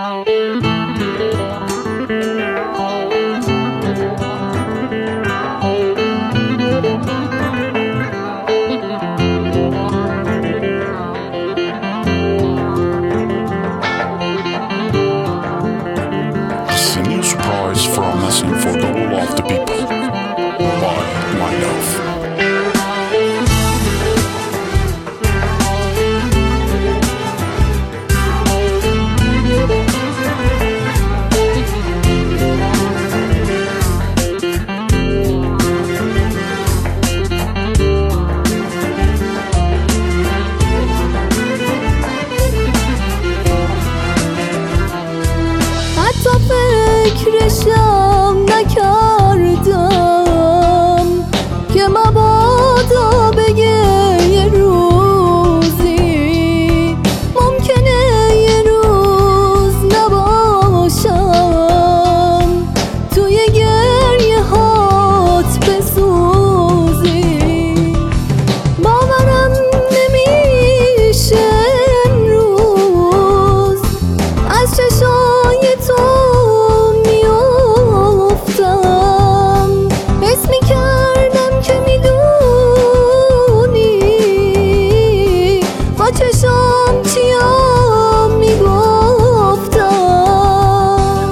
For the rule of the people by my love. حتی فکرشم نکردم که مبادا بگه یه روزی ممکنه یه روز نباشم توی گریه هات بسوزی. باورم نمیشه امروز از چشای تو چشام چیا میگفتم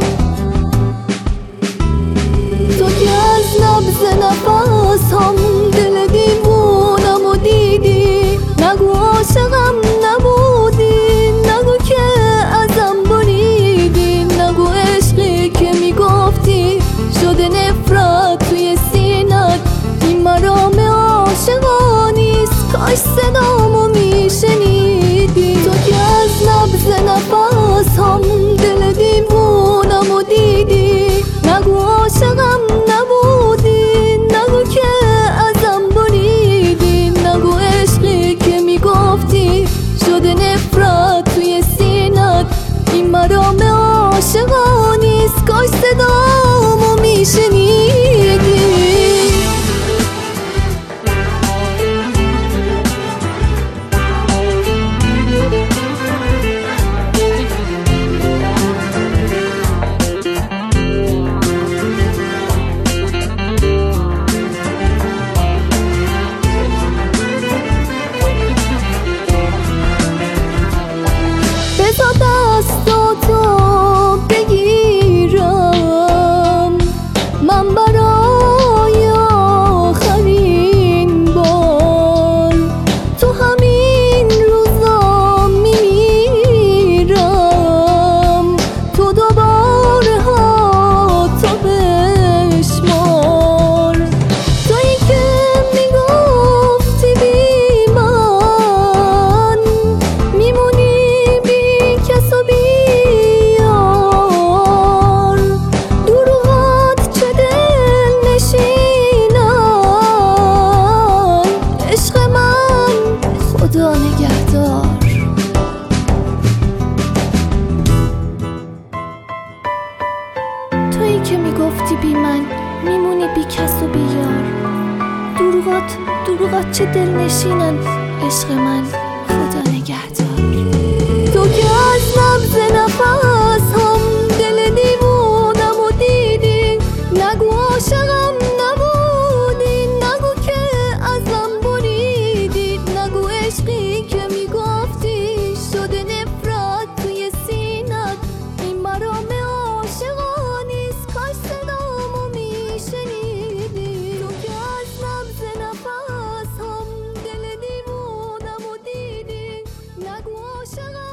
تو که از نبض نفسم دل دیوونم و دیدی. نگو عاشقم نبودی، نگو که ازم بریدی، نگو عشقی که میگفتی شده نفرت توی سینت. این مرام عاشقا نیست، کاش صدامو میشنیدی. تو که از نبض نفسم دل دیوونم و دیدی. نگو عاشقم نبودی، نگو که ازم بریدی، نگو عشقی که میگفتی شده نفرت توی سینت. این مرام عاشقا نیست، کاش صدامو میشنیدی. دستاتو بگیرم من برای آخرین بار. تو همین روزا میمیرم، تو دوباره ها تو بشمار. تویی که میگفتی بی من میمونی کس و بیار. دروغات چه دل نشینن، عشق من خدا نگهدار. تویی که میگفتی بی من میمونی بی کس و بیار. دروغات چه دل نشینن، عشق من خدا نگهدار. تو که از نبض نفسم دل دیوونم و دیدی. نگو عاشقم نبودی، نگو که ازم بریدی، نگو عشقی که میگفتی شده نفرت توی سینت. این مرام عاشقا نیست، کاش صدامو میشنیدی. تو که از نبض نفسم دل دیوونم و دیدی. نگو عاشقم